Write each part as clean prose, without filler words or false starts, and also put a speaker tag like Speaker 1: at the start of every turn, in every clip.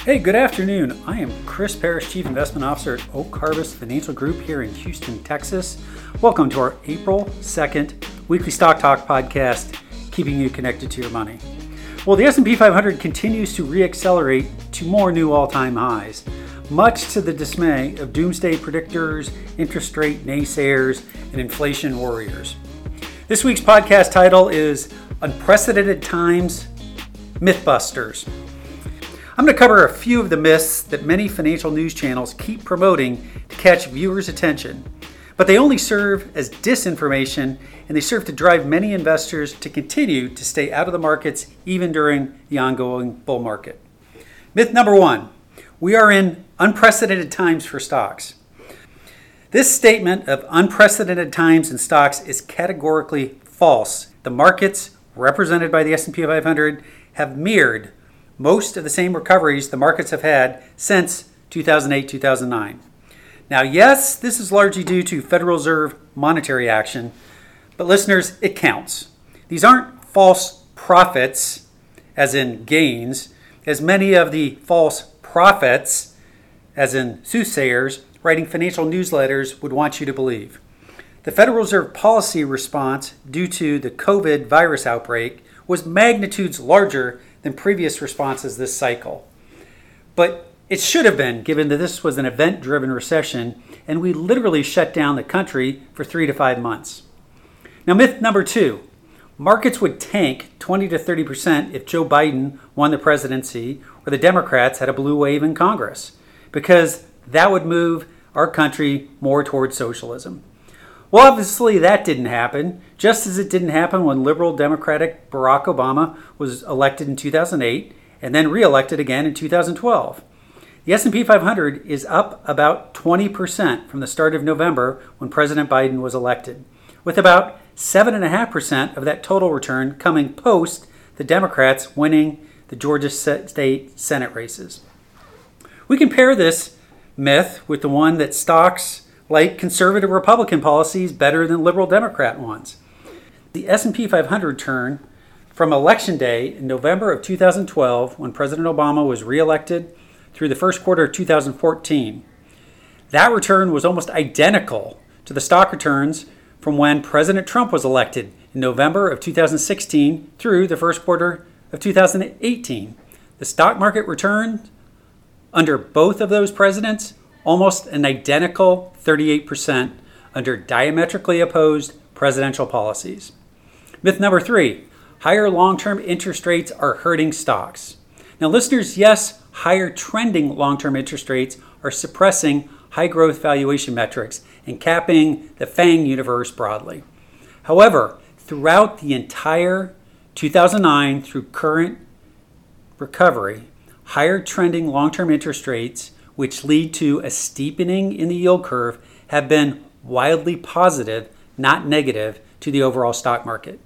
Speaker 1: Hey, good afternoon. I am Chris Parrish, Chief Investment Officer at Oak Harvest Financial Group here in Houston, Texas. Welcome to our April 2nd weekly Stock Talk podcast, keeping you connected to your money. Well, the S&P 500 continues to reaccelerate to more new all-time highs, much to the dismay of doomsday predictors, interest rate naysayers, and inflation warriors. This week's podcast title is Unprecedented Times, Mythbusters. I'm going to cover a few of the myths that many financial news channels keep promoting to catch viewers' attention, but they only serve as disinformation, and they serve to drive many investors to continue to stay out of the markets even during the ongoing bull market. Myth number one, we are in unprecedented times for stocks. This statement of unprecedented times in stocks is categorically false. The markets, represented by the S&P 500, have mirrored most of the same recoveries the markets have had since 2008-2009. Now, yes, this is largely due to Federal Reserve monetary action, but listeners, it counts. These aren't false profits, as in gains, as many of the false prophets, as in soothsayers, writing financial newsletters would want you to believe. The Federal Reserve policy response due to the COVID virus outbreak was magnitudes larger than previous responses this cycle. But it should have been, given that this was an event-driven recession and we literally shut down the country for 3 to 5 months. Now, myth number two, markets would tank 20 to 30% if Joe Biden won the presidency or the Democrats had a blue wave in Congress, because that would move our country more towards socialism. Well, obviously that didn't happen, just as it didn't happen when liberal Democratic Barack Obama was elected in 2008 and then re-elected again in 2012. The S&P 500 is up about 20% from the start of November when President Biden was elected, with about 7.5% of that total return coming post the Democrats winning the Georgia state Senate races. We compare this myth with the one that stocks like conservative Republican policies better than liberal Democrat ones. The S&P 500 return from Election Day in November of 2012, when President Obama was re-elected, through the first quarter of 2014, that return was almost identical to the stock returns from when President Trump was elected in November of 2016 through the first quarter of 2018. The stock market returned under both of those presidents almost an identical 38% under diametrically opposed presidential policies. Myth number three, higher long-term interest rates are hurting stocks. Now, listeners, yes, higher trending long-term interest rates are suppressing high growth valuation metrics and capping the FANG universe broadly. However, throughout the entire 2009 through current recovery, higher trending long-term interest rates, which lead to a steepening in the yield curve, have been wildly positive, not negative, to the overall stock market.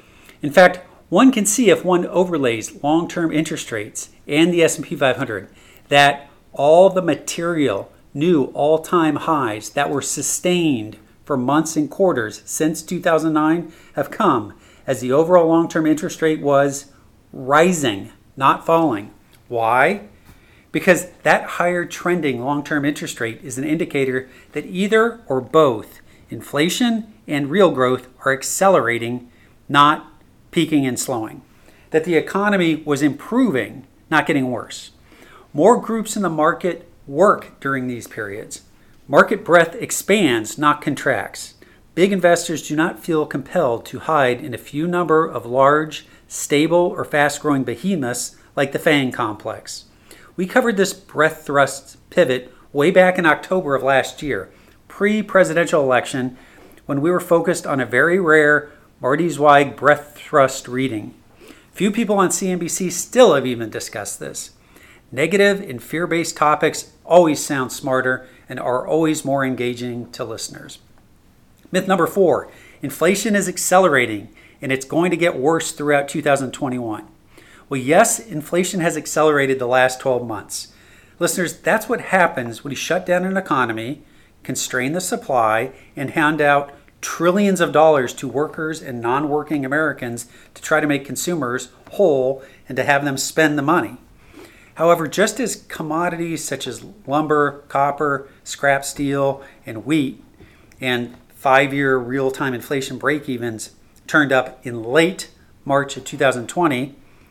Speaker 1: In fact, one can see, if one overlays long-term interest rates and the S&P 500, that all the material new all-time highs that were sustained for months and quarters since 2009 have come as the overall long-term interest rate was rising, not falling. Why? Because that higher trending long-term interest rate is an indicator that either or both inflation and real growth are accelerating, not peaking and slowing. That the economy was improving, not getting worse. More groups in the market work during these periods. Market breadth expands, not contracts. Big investors do not feel compelled to hide in a few number of large, stable, or fast-growing behemoths like the FANG complex. We covered this breadth thrust pivot way back in October of last year, pre-presidential election, when we were focused on a very rare Marty Zweig breadth thrust reading. Few people on CNBC still have even discussed this. Negative and fear-based topics always sound smarter and are always more engaging to listeners. Myth number four, inflation is accelerating and it's going to get worse throughout 2021. Well, yes, inflation has accelerated the last 12 months. Listeners, that's what happens when you shut down an economy, constrain the supply, and hand out trillions of dollars to workers and non-working Americans to try to make consumers whole and to have them spend the money. However, just as commodities such as lumber, copper, scrap steel, and wheat and 5-year real-time inflation break-evens turned up in late March of 2020,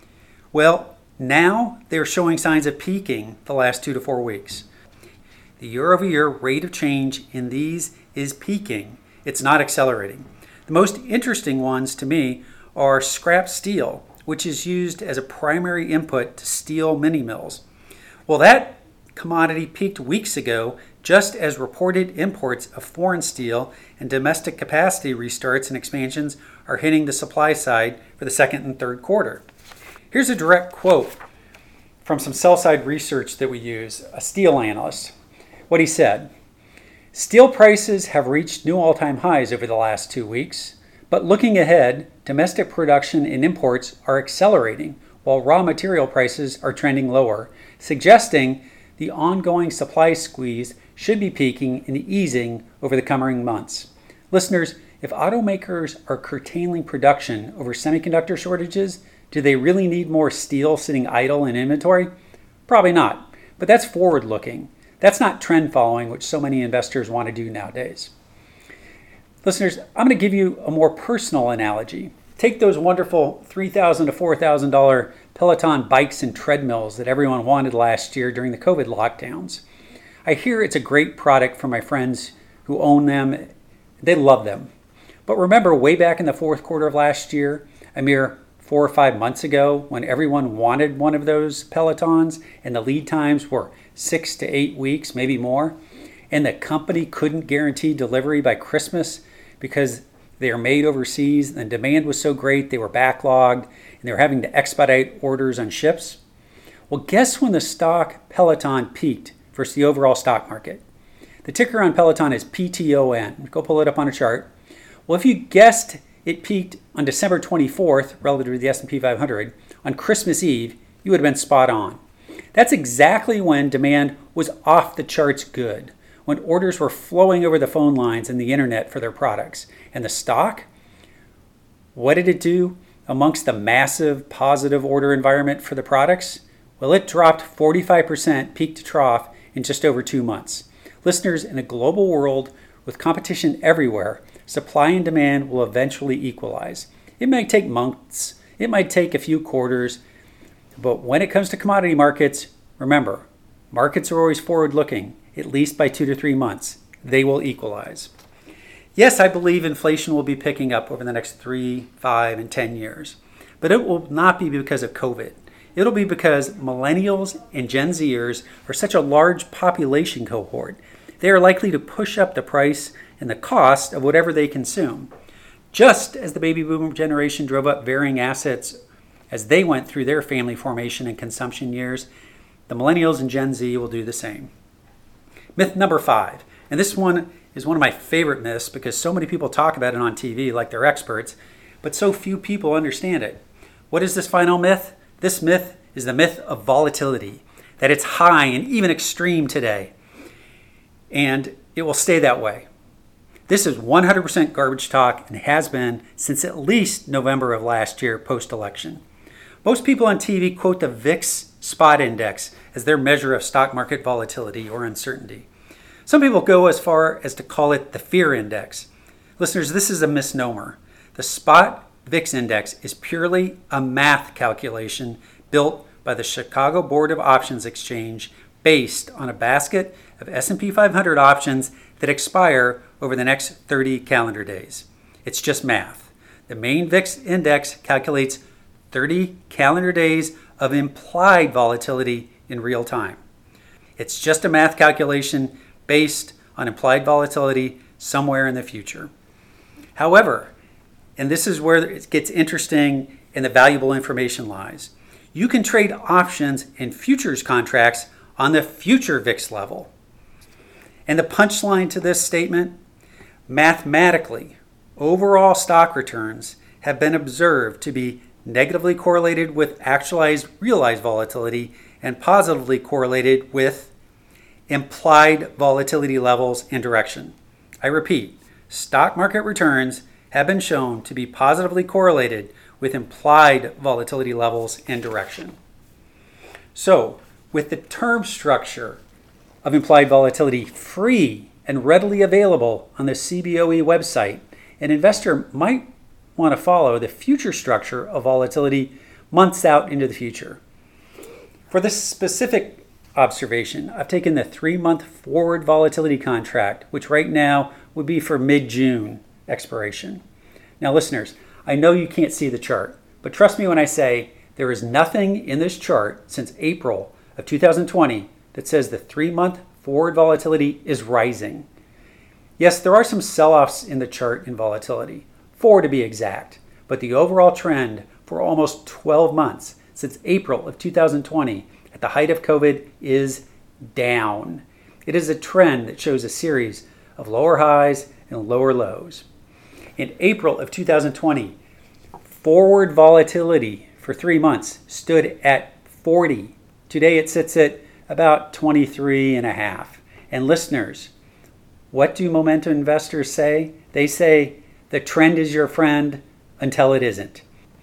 Speaker 1: well, now they're showing signs of peaking the last 2 to 4 weeks. The year-over-year rate of change in these is peaking. It's not accelerating. The most interesting ones to me are scrap steel, which is used as a primary input to steel mini mills. Well, that commodity peaked weeks ago just as reported imports of foreign steel and domestic capacity restarts and expansions are hitting the supply side for the second and third quarter. Here's a direct quote from some sell-side research that we use, a steel analyst. What he said: "Steel prices have reached new all-time highs over the last 2 weeks. But looking ahead, domestic production and imports are accelerating while raw material prices are trending lower, suggesting the ongoing supply squeeze should be peaking and easing over the coming months." Listeners, if automakers are curtailing production over semiconductor shortages, do they really need more steel sitting idle in inventory? Probably not, but that's forward-looking. That's not trend following, which so many investors want to do nowadays. Listeners, I'm going to give you a more personal analogy. Take those wonderful $3,000 to $4,000 Peloton bikes and treadmills that everyone wanted last year during the COVID lockdowns. I hear it's a great product from my friends who own them. They love them. But remember way back in the fourth quarter of last year, a mere 4 or 5 months ago, when everyone wanted one of those Pelotons and the lead times were 6 to 8 weeks, maybe more, and the company couldn't guarantee delivery by Christmas because they are made overseas and demand was so great they were backlogged and they were having to expedite orders on ships. Well, guess when the stock Peloton peaked versus the overall stock market? The ticker on Peloton is PTON. Go pull it up on a chart. Well, if you guessed it peaked on December 24th relative to the S&P 500 on Christmas Eve, you would have been spot on. That's exactly when demand was off the charts good, when orders were flowing over the phone lines and the internet for their products. And the stock, what did it do amongst the massive positive order environment for the products? Well, it dropped 45% peak to trough in just over 2 months. Listeners, in a global world with competition everywhere, supply and demand will eventually equalize. It might take months, it might take a few quarters, but when it comes to commodity markets, remember, markets are always forward-looking, at least by 2 to 3 months. They will equalize. Yes, I believe inflation will be picking up over the next 3, 5, and 10 years, but it will not be because of COVID. It'll be because millennials and Gen Zers are such a large population cohort. They are likely to push up the price and the cost of whatever they consume. Just as the baby boomer generation drove up varying assets as they went through their family formation and consumption years, the millennials and Gen Z will do the same. Myth number 5, and this one is one of my favorite myths because so many people talk about it on TV like they're experts, but so few people understand it. What is this final myth? This myth is the myth of volatility, that it's high and even extreme today, and it will stay that way. This is 100% garbage talk and has been since at least November of last year post-election. Most people on TV quote the VIX spot index as their measure of stock market volatility or uncertainty. Some people go as far as to call it the fear index. Listeners, this is a misnomer. The spot VIX index is purely a math calculation built by the Chicago Board of Options Exchange based on a basket of S&P 500 options that expire over the next 30 calendar days. It's just math. The main VIX index calculates 30 calendar days of implied volatility in real time. It's just a math calculation based on implied volatility somewhere in the future. However, and this is where it gets interesting and the valuable information lies, you can trade options and futures contracts on the future VIX level. And the punchline to this statement, mathematically, overall stock returns have been observed to be negatively correlated with actualized realized volatility and positively correlated with implied volatility levels and direction. I repeat, stock market returns have been shown to be positively correlated with implied volatility levels and direction. So, With the term structure of implied volatility free and readily available on the CBOE website, an investor might want to follow the future structure of volatility months out into the future. For this specific observation, I've taken the 3-month forward volatility contract, which right now would be for mid-June expiration. Now, listeners, I know you can't see the chart, but trust me when I say there is nothing in this chart since April of 2020 that says the 3-month forward volatility is rising. Yes, there are some sell-offs in the chart in volatility, 4 to be exact, but the overall trend for almost 12 months since April of 2020 at the height of COVID is down. It is a trend that shows a series of lower highs and lower lows. In April of 2020, forward volatility for 3 months stood at 40. Today it sits at about 23.5. And listeners, what do momentum investors say? They say the trend is your friend until it isn't.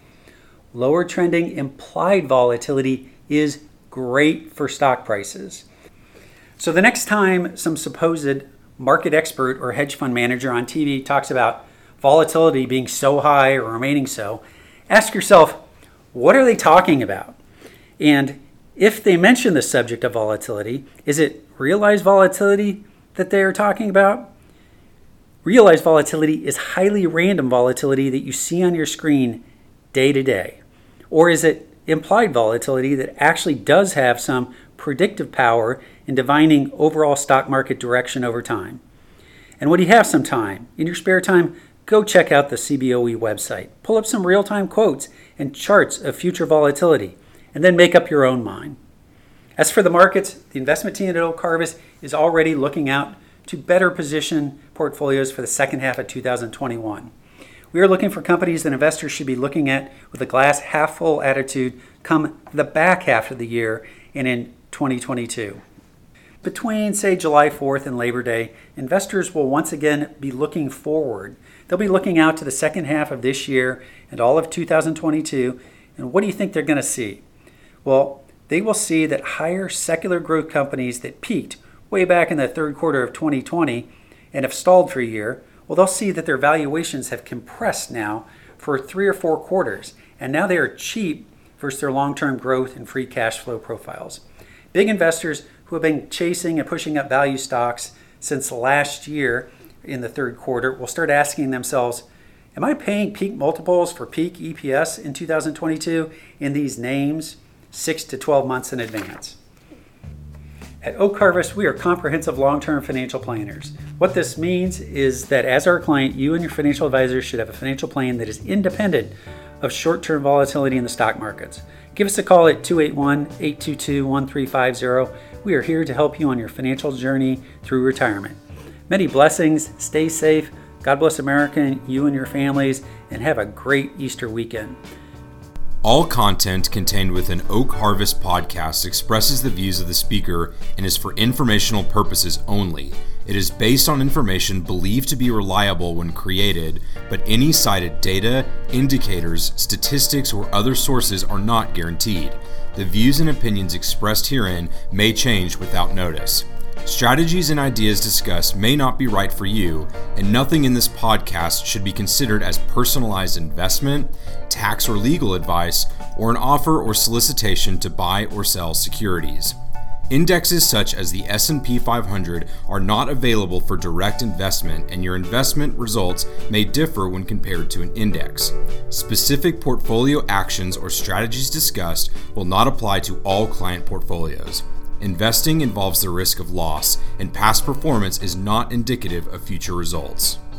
Speaker 1: Lower trending implied volatility is great for stock prices. So the next time some supposed market expert or hedge fund manager on TV talks about volatility being so high or remaining so, ask yourself, what are they talking about? And if they mention the subject of volatility, is it realized volatility that they are talking about? Realized volatility is highly random volatility that you see on your screen day to day. Or is it implied volatility that actually does have some predictive power in divining overall stock market direction over time? And when you have some time, in your spare time, go check out the CBOE website. Pull up some real-time quotes and charts of future volatility, and then make up your own mind. As for the markets, the investment team at Oak Harvest is already looking out to better position portfolios for the second half of 2021. We are looking for companies that investors should be looking at with a glass half full attitude come the back half of the year and in 2022. Between, say, July 4th and Labor Day, investors will once again be looking forward. They'll be looking out to the second half of this year and all of 2022. And what do you think they're going to see? Well, they will see that higher secular growth companies that peaked way back in the third quarter of 2020 and have stalled for a year, well, they'll see that their valuations have compressed now for 3 or 4 quarters, and now they are cheap versus their long-term growth and free cash flow profiles. Big investors who have been chasing and pushing up value stocks since last year in the third quarter will start asking themselves, am I paying peak multiples for peak EPS in 2022 in these names 6 to 12 months in advance? At Oak Harvest, we are comprehensive long-term financial planners. What this means is that as our client, you and your financial advisor should have a financial plan that is independent of short-term volatility in the stock markets. Give us a call at 281-822-1350. We are here to help you on your financial journey through retirement. Many blessings, stay safe, God bless America, you and your families, and have a great Easter weekend.
Speaker 2: All content contained within Oak Harvest podcast expresses the views of the speaker and is for informational purposes only. It is based on information believed to be reliable when created, but any cited data, indicators, statistics, or other sources are not guaranteed. The views and opinions expressed herein may change without notice. Strategies and ideas discussed may not be right for you, and nothing in this podcast should be considered as personalized investment, tax or legal advice, or an offer or solicitation to buy or sell securities. Indexes such as the S&P 500 are not available for direct investment, and your investment results may differ when compared to an index. Specific portfolio actions or strategies discussed will not apply to all client portfolios. Investing involves the risk of loss, and past performance is not indicative of future results.